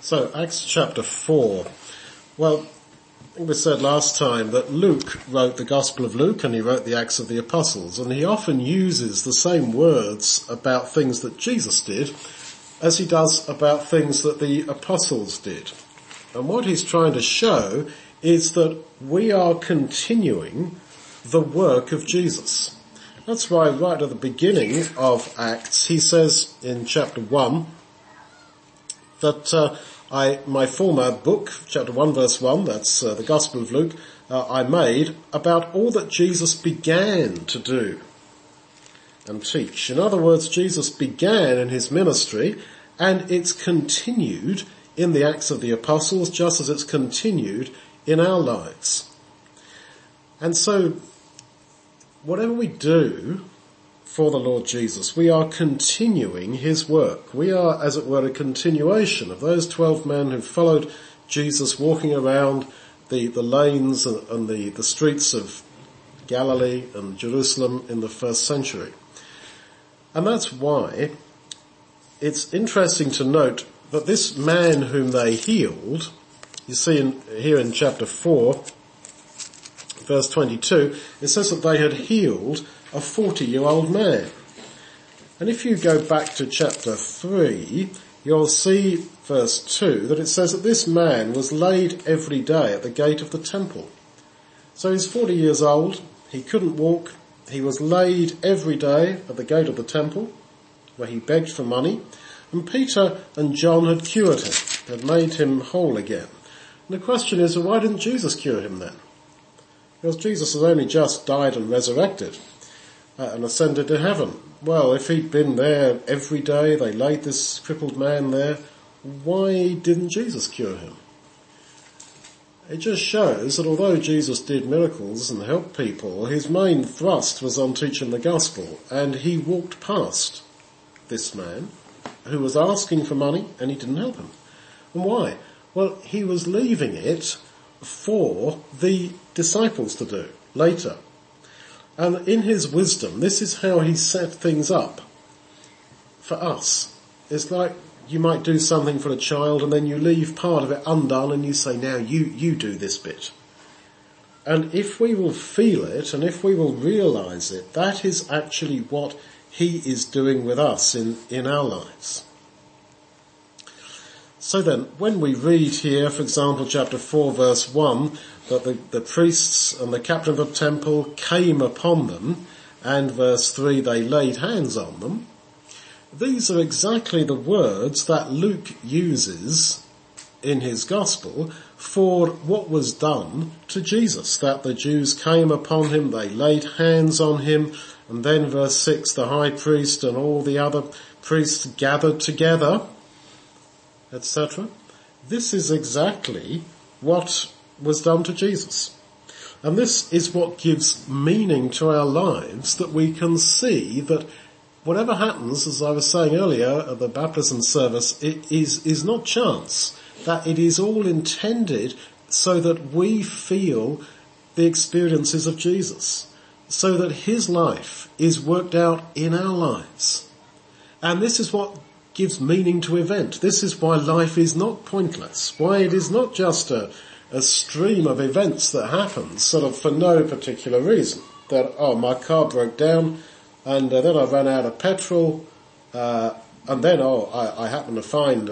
So, Acts chapter 4. Well, I think we said last time that Luke wrote the Gospel of Luke and he wrote the Acts of the Apostles, and he often uses the same words about things that Jesus did as he does about things that the apostles did. And what he's trying to show is that we are continuing the work of Jesus. That's why right at the beginning of Acts he says in chapter 1 that my former book, chapter 1 verse 1, that's the Gospel of Luke, I made about all that Jesus began to do and teach. In other words, Jesus began in his ministry and it's continued in the Acts of the Apostles just as it's continued in our lives. And so, whatever we do for the Lord Jesus, we are continuing his work. We are, as it were, a continuation of those 12 men who followed Jesus walking around the lanes and the streets of Galilee and Jerusalem in the first century. And that's why it's interesting to note that this man whom they healed, you see here in chapter 4, verse 22, it says that they had healed a 40-year-old man. And if you go back to chapter 3, you'll see verse 2 that it says that this man was laid every day at the gate of the temple. So he's 40 years old, he couldn't walk, he was laid every day at the gate of the temple where he begged for money, and Peter and John had cured him, had made him whole again. And the question is, why didn't Jesus cure him then? Because Jesus has only just died and resurrected and ascended to heaven. Well, if he'd been there every day, they laid this crippled man there, why didn't Jesus cure him? It just shows that although Jesus did miracles and helped people, his main thrust was on teaching the gospel, and he walked past this man who was asking for money and he didn't help him. And why? Well, he was leaving it for the disciples to do later. And in his wisdom, this is how he set things up for us. It's like you might do something for a child and then you leave part of it undone and you say, now you do this bit. And if we will feel it and if we will realize it, that is actually what he is doing with us in our lives. So then, when we read here, for example, chapter 4 verse 1, that the priests and the captain of the temple came upon them, and verse 3, they laid hands on them, these are exactly the words that Luke uses in his gospel for what was done to Jesus, that the Jews came upon him, they laid hands on him, and then verse 6, the high priest and all the other priests gathered together, etc. This is exactly what was done to Jesus. And this is what gives meaning to our lives, that we can see that whatever happens, as I was saying earlier at the baptism service, it is not chance, that it is all intended so that we feel the experiences of Jesus, so that his life is worked out in our lives. And this is what gives meaning to event. This is why life is not pointless, why it is not just a stream of events that happens sort of for no particular reason. That, my car broke down and then I ran out of petrol and then, I happened to find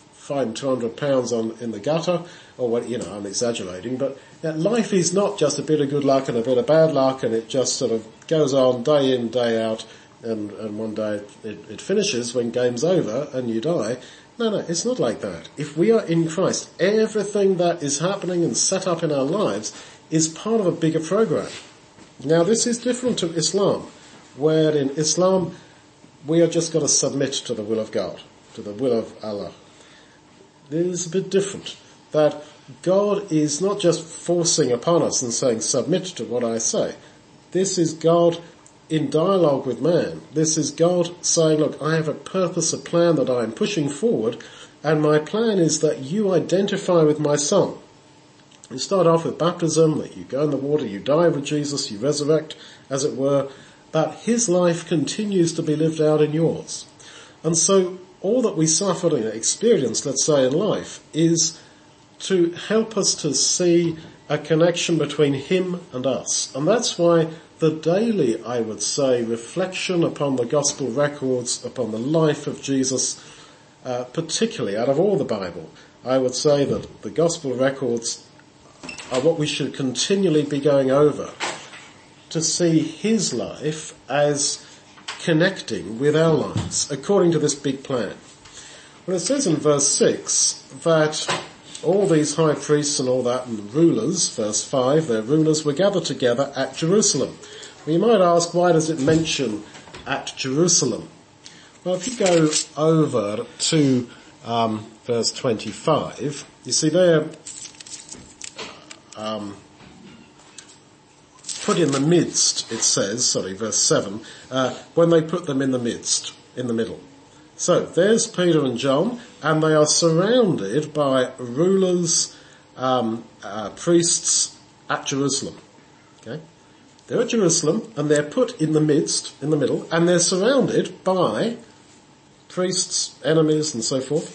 £200 in the gutter, or what, I'm exaggerating, but life is not just a bit of good luck and a bit of bad luck and it just sort of goes on day in, day out, and one day it finishes when game's over and you die. No, it's not like that. If we are in Christ, everything that is happening and set up in our lives is part of a bigger program. Now this is different to Islam, where in Islam we are just got to submit to the will of God, to the will of Allah. It is a bit different, that God is not just forcing upon us and saying, submit to what I say. This is God in dialogue with man. This is God saying, look, I have a purpose, a plan that I am pushing forward, and my plan is that you identify with my son. You start off with baptism, that you go in the water, you die with Jesus, you resurrect, as it were, but his life continues to be lived out in yours. And so all that we suffer and experience, let's say, in life is to help us to see a connection between him and us. And that's why the daily, I would say, reflection upon the gospel records, upon the life of Jesus, particularly out of all the Bible, I would say that the gospel records are what we should continually be going over, to see his life as connecting with our lives, according to this big plan. Well, it says in verse 6 that all these high priests and all that, and rulers, verse 5, their rulers were gathered together at Jerusalem. Well, you might ask, why does it mention at Jerusalem? Well, if you go over to verse 25, you see there, put in the midst, it says, verse 7, when they put them in the midst, in the middle. So there's Peter and John, and they are surrounded by rulers, priests at Jerusalem. Okay? They're at Jerusalem, and they're put in the midst, in the middle, and they're surrounded by priests, enemies, and so forth.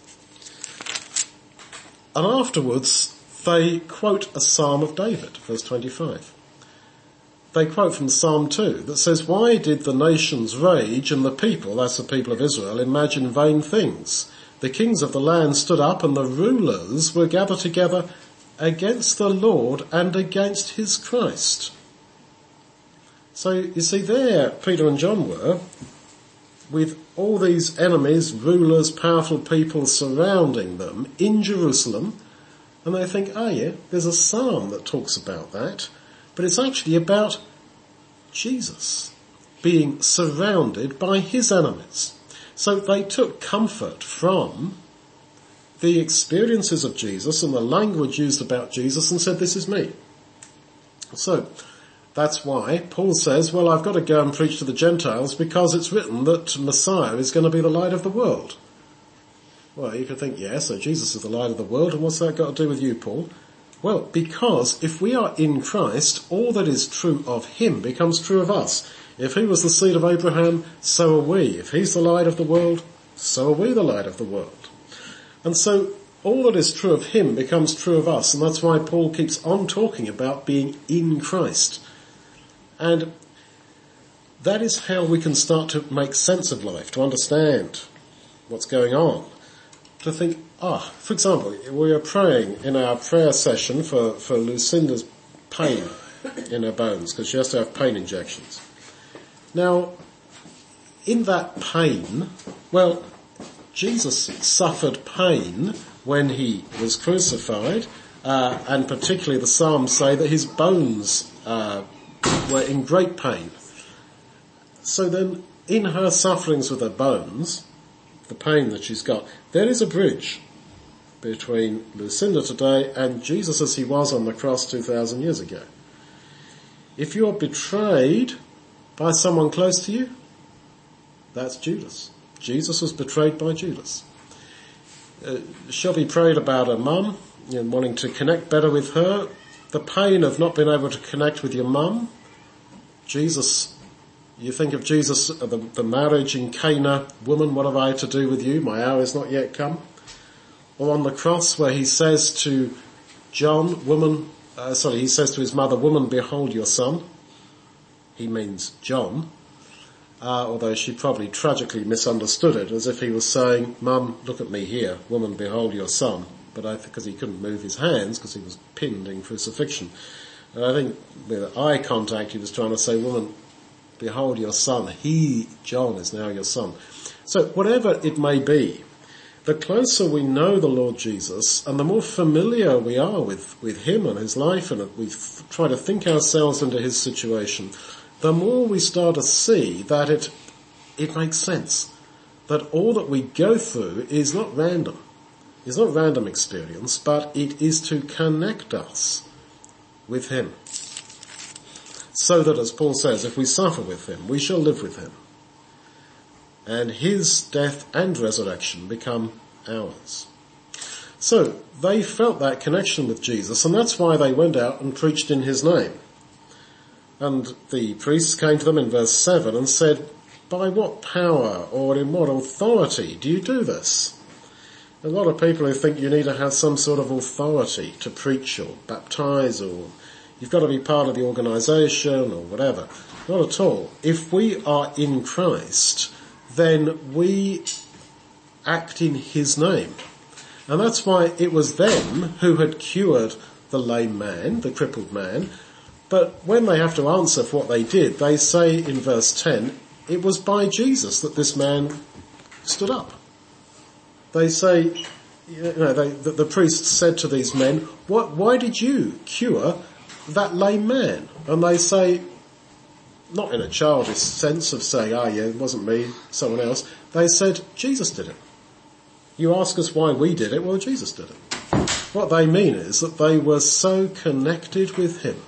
And afterwards, they quote a Psalm of David, verse 25. They quote from Psalm 2 that says, why did the nations rage and the people, that's the people of Israel, imagine vain things? The kings of the land stood up and the rulers were gathered together against the Lord and against his Christ. So you see there, Peter and John were, with all these enemies, rulers, powerful people surrounding them in Jerusalem, and they think, oh yeah, there's a psalm that talks about that, but it's actually about Jesus being surrounded by his enemies. So they took comfort from the experiences of Jesus and the language used about Jesus and said, this is me. So that's why Paul says, well, I've got to go and preach to the Gentiles because it's written that Messiah is going to be the light of the world. Well, you could think, yeah, so Jesus is the light of the world, and what's that got to do with you, Paul? Well, because if we are in Christ, all that is true of him becomes true of us. If he was the seed of Abraham, so are we. If he's the light of the world, so are we the light of the world. And so all that is true of him becomes true of us, and that's why Paul keeps on talking about being in Christ. And that is how we can start to make sense of life, to understand what's going on. To think, for example, we are praying in our prayer session for Lucinda's pain in her bones, because she has to have pain injections. Now, in that pain, well, Jesus suffered pain when he was crucified, and particularly the Psalms say that his bones were in great pain. So then, in her sufferings with her bones, the pain that she's got, there is a bridge between Lucinda today and Jesus as he was on the cross 2,000 years ago. If you're betrayed by someone close to you, that's Judas. Jesus was betrayed by Judas. Shelby prayed about her mum and wanting to connect better with her. The pain of not being able to connect with your mum. Jesus, you think of Jesus, the marriage in Cana, woman, what have I to do with you? My hour is not yet come. Or on the cross where he says to John, he says to his mother, woman, behold your son. He means John, although she probably tragically misunderstood it as if he was saying, Mum, look at me here, woman, behold your son. But because he couldn't move his hands because he was pinned in crucifixion. And I think with eye contact he was trying to say, woman, behold your son. He, John, is now your son. So whatever it may be, the closer we know the Lord Jesus and the more familiar we are with him and his life, and we try to think ourselves into his situation, the more we start to see that it makes sense. That all that we go through is not random. It's not random experience, but it is to connect us with him. So that, as Paul says, if we suffer with him, we shall live with him. And his death and resurrection become ours. So they felt that connection with Jesus, and that's why they went out and preached in his name. And the priests came to them in verse 7 and said, by what power or in what authority do you do this? A lot of people who think you need to have some sort of authority to preach or baptize, or you've got to be part of the organisation or whatever. Not at all. If we are in Christ, then we act in his name. And that's why it was them who had cured the lame man, the crippled man. But when they have to answer for what they did, they say in verse 10, it was by Jesus that this man stood up. They say, the priest said to these men, why did you cure that lame man? And they say, not in a childish sense of saying, it wasn't me, someone else. They said, Jesus did it. You ask us why we did it, well, Jesus did it. What they mean is that they were so connected with him.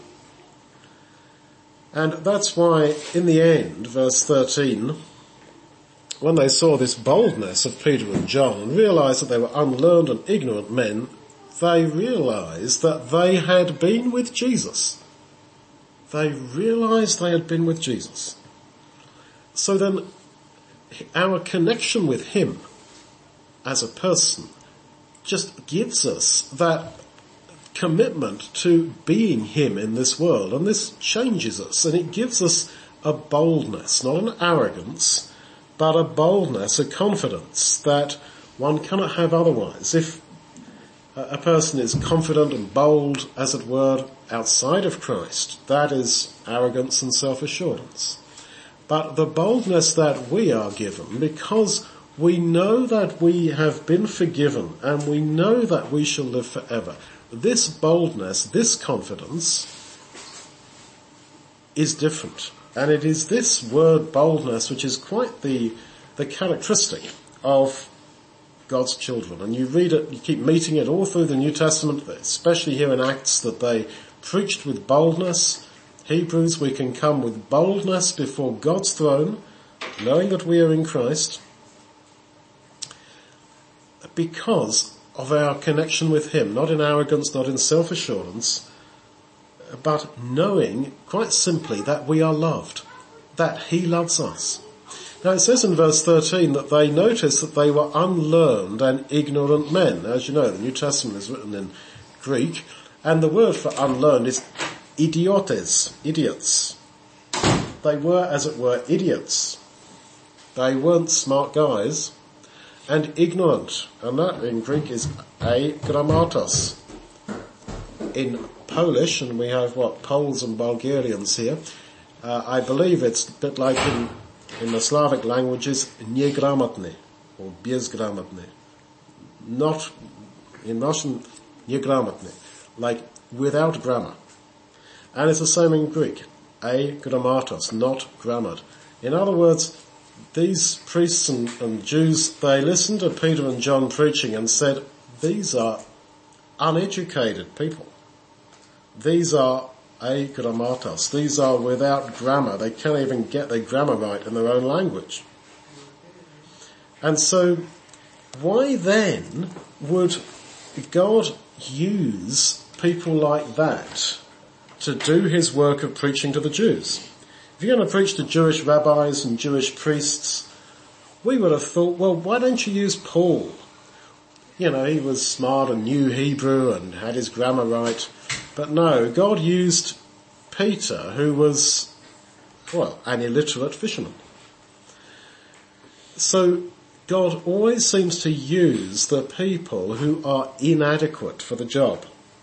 And that's why, in the end, verse 13, when they saw this boldness of Peter and John and realised that they were unlearned and ignorant men, they realised that they had been with Jesus. They realised they had been with Jesus. So then, our connection with him as a person just gives us that commitment to being him in this world, and this changes us, and it gives us a boldness, not an arrogance, but a boldness, a confidence that one cannot have otherwise. If a person is confident and bold, as it were, outside of Christ, that is arrogance and self-assurance. But the boldness that we are given, because we know that we have been forgiven and we know that we shall live forever, this boldness, this confidence is different. And it is this word boldness which is quite the characteristic of God's children. And you read it, you keep meeting it all through the New Testament, especially here in Acts, that they preached with boldness. Hebrews, we can come with boldness before God's throne, knowing that we are in Christ, because of our connection with him, not in arrogance, not in self-assurance, but knowing quite simply that we are loved, that he loves us. Now it says in verse 13 that they noticed that they were unlearned and ignorant men. As you know, the New Testament is written in Greek, and the word for unlearned is idiotes, idiots. They were, as it were, idiots. They weren't smart guys. And ignorant, and that in Greek is agrammatos. In Polish, and we have Poles and Bulgarians here, I believe it's a bit like in the Slavic languages, niegramatny, or bezgramatny. Not, in Russian, niegramatny, like without grammar. And it's the same in Greek, agrammatos, not grammared. In other words, these priests and Jews, they listened to Peter and John preaching and said, these are uneducated people. These are agrammatos. These are without grammar. They can't even get their grammar right in their own language. And so, why then would God use people like that to do his work of preaching to the Jews? If you're going to preach to Jewish rabbis and Jewish priests, we would have thought, well, why don't you use Paul? You know, he was smart and knew Hebrew and had his grammar right. But no, God used Peter, who was, an illiterate fisherman. So God always seems to use the people who are inadequate for the job.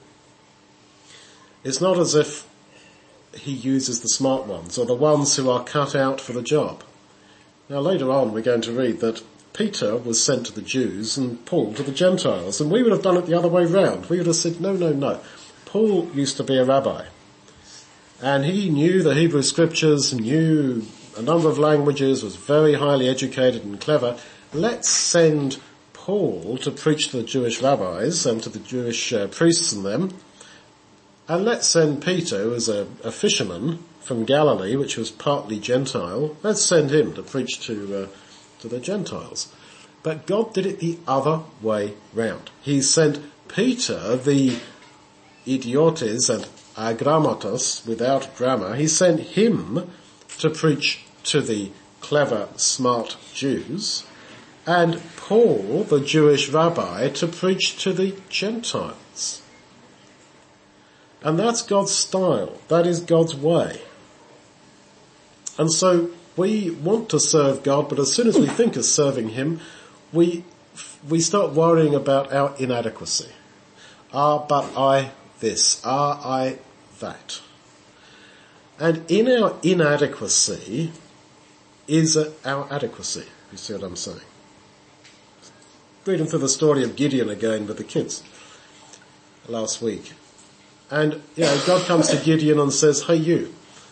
It's not as if he uses the smart ones or the ones who are cut out for the job. Now later on we're going to read that Peter was sent to the Jews and Paul to the Gentiles, and we would have done it the other way round. We would have said, no. Paul used to be a rabbi, and he knew the Hebrew scriptures, knew a number of languages, was very highly educated and clever. Let's send Paul to preach to the Jewish rabbis and to the Jewish priests and them. And let's send Peter, who was a fisherman from Galilee, which was partly Gentile, let's send him to preach to the Gentiles. But God did it the other way round. He sent Peter, the idiotes and agrammatos, without grammar, he sent him to preach to the clever, smart Jews, and Paul, the Jewish rabbi, to preach to the Gentiles. And that's God's style. That is God's way. And so we want to serve God, but as soon as we think of serving him, we start worrying about our inadequacy. But I this, I that. And in our inadequacy is our adequacy. You see what I'm saying? Reading through the story of Gideon again with the kids last week. And, God comes to Gideon and says, hey you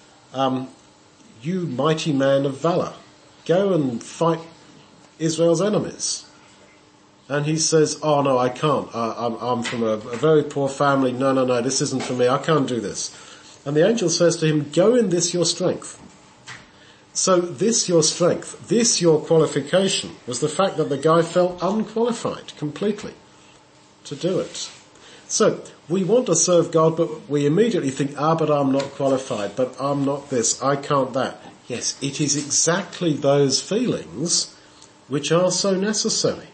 mighty man of valor, go and fight Israel's enemies. And he says, oh no, I can't. I'm from a very poor family. No, this isn't for me. I can't do this. And the angel says to him, go in this your strength. So this your strength, this your qualification was the fact that the guy felt unqualified completely to do it. So we want to serve God, but we immediately think, but I'm not qualified, but I'm not this, I can't that. Yes, it is exactly those feelings which are so necessary.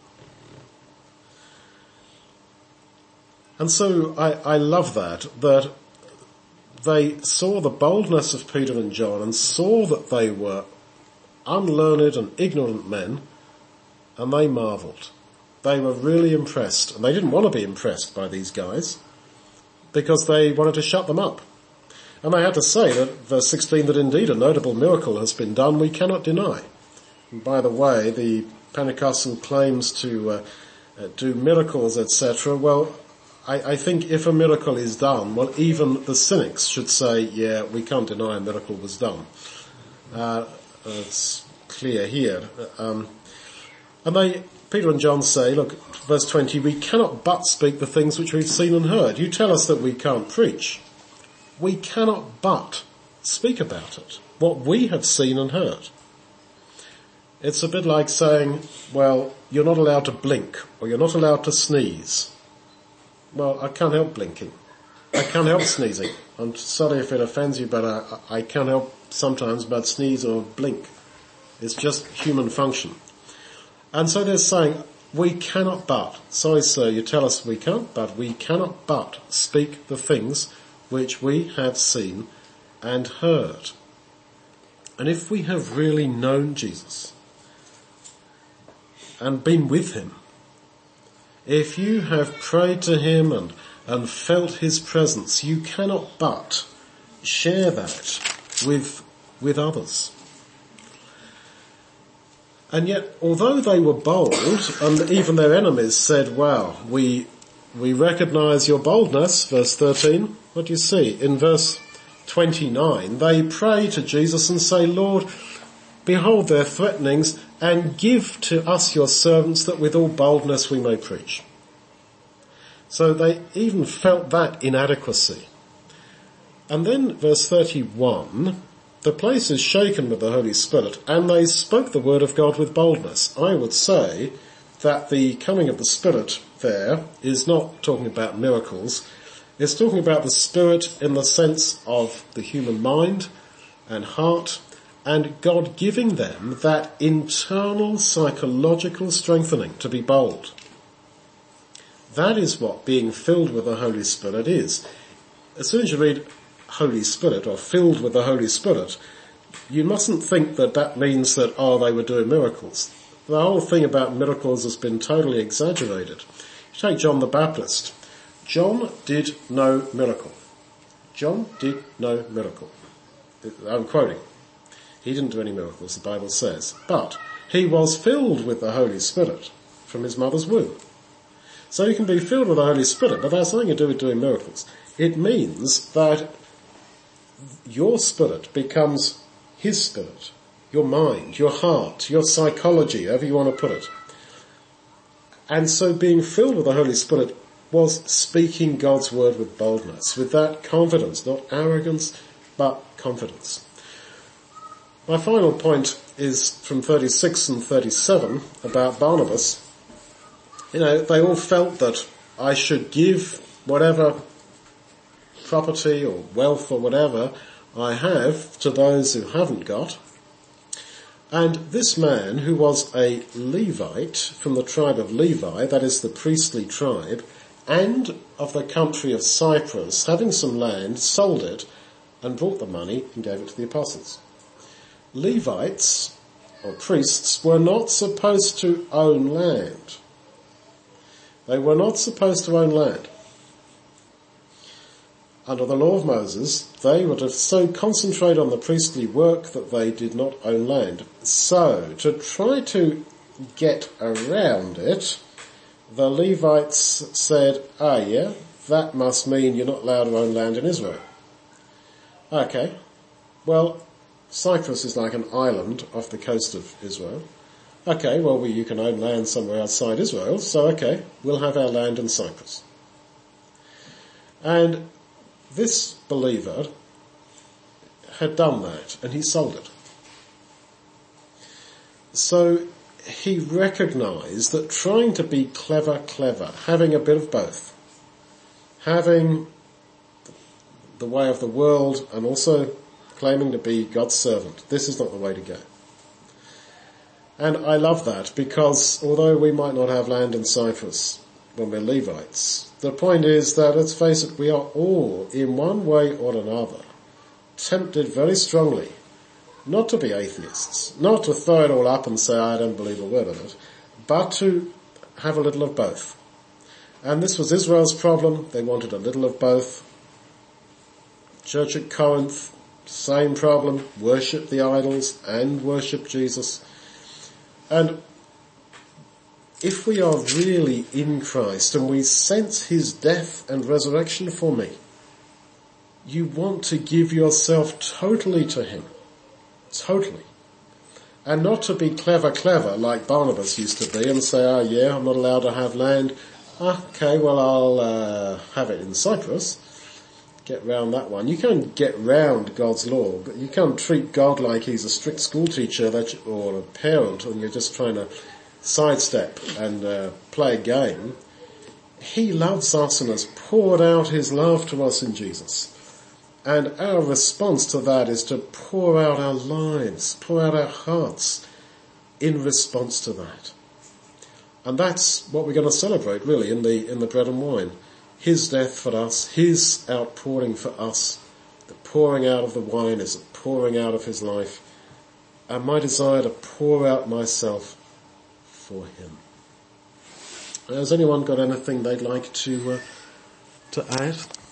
And so I love that they saw the boldness of Peter and John and saw that they were unlearned and ignorant men, and they marvelled. They were really impressed, and they didn't want to be impressed by these guys because they wanted to shut them up. And they had to say that, verse 16, that indeed a notable miracle has been done, we cannot deny. And by the way, the Pentecostal claims to do miracles, etc., well, I think if a miracle is done, well, even the cynics should say, yeah, we can't deny a miracle was done. It's clear here. And Peter and John say, look, verse 20, we cannot but speak the things which we've seen and heard. You tell us that we can't preach. We cannot but speak about it, what we have seen and heard. It's a bit like saying, well, you're not allowed to blink, or you're not allowed to sneeze. Well, I can't help blinking. I can't help sneezing. I'm sorry if it offends you, but I can't help sometimes but sneeze or blink. It's just human function. And so they're saying, we cannot but, sorry sir, you tell us we can't, but we cannot but speak the things which we have seen and heard. And if we have really known Jesus and been with him, if you have prayed to him and felt his presence, you cannot but share that with others. And yet, although they were bold, and even their enemies said, wow, we recognize your boldness, verse 13, what do you see? In verse 29, they pray to Jesus and say, Lord, behold their threatenings, and give to us your servants that with all boldness we may preach. So they even felt that inadequacy. And then verse 31, the place is shaken with the Holy Spirit, and they spoke the word of God with boldness. I would say that the coming of the Spirit there is not talking about miracles. It's talking about the Spirit in the sense of the human mind and heart, and God giving them that internal psychological strengthening to be bold. That is what being filled with the Holy Spirit is. As soon as you read Holy Spirit or filled with the Holy Spirit, you mustn't think that that means that, they were doing miracles. The whole thing about miracles has been totally exaggerated. You take John the Baptist. John did no miracle. John did no miracle. I'm quoting. He didn't do any miracles, the Bible says. But he was filled with the Holy Spirit from his mother's womb. So you can be filled with the Holy Spirit, but that's nothing to do with doing miracles. It means that your spirit becomes his spirit, your mind, your heart, your psychology, however you want to put it. And so being filled with the Holy Spirit was speaking God's word with boldness, with that confidence, not arrogance, but confidence. My final point is from 36 and 37 about Barnabas. They all felt that I should give whatever property or wealth or whatever I have to those who haven't got. And this man, who was a Levite from the tribe of Levi, that is the priestly tribe, and of the country of Cyprus, having some land, sold it and brought the money and gave it to the apostles. Levites, or priests, were not supposed to own land. They were not supposed to own land. Under the law of Moses, they would have so concentrated on the priestly work that they did not own land. So, to try to get around it, the Levites said, that must mean you're not allowed to own land in Israel. Okay, well, Cyprus is like an island off the coast of Israel. Okay, well, you can own land somewhere outside Israel, so okay, we'll have our land in Cyprus. And this believer had done that, and he sold it. So he recognized that trying to be clever, having a bit of both, having the way of the world and also claiming to be God's servant, this is not the way to go. And I love that, because although we might not have land in Cyprus when we're Levites, the point is that, let's face it, we are all, in one way or another, tempted very strongly not to be atheists, not to throw it all up and say, I don't believe a word of it, but to have a little of both. And this was Israel's problem. They wanted a little of both. Church at Corinth, same problem. Worship the idols and worship Jesus. And if we are really in Christ and we sense his death and resurrection for me, you want to give yourself totally to him. Totally. And not to be clever like Barnabas used to be and say, I'm not allowed to have land. Okay, well I'll have it in Cyprus. Get round that one. You can't get round God's law, but you can't treat God like he's a strict school teacher or a parent and you're just trying to sidestep and play a game. He loves us and has poured out his love to us in Jesus. And our response to that is to pour out our lives, pour out our hearts in response to that. And that's what we're going to celebrate really in the bread and wine. His death for us, his outpouring for us. The pouring out of the wine is a pouring out of his life. And my desire to pour out myself for him. Has anyone got anything they'd like to add?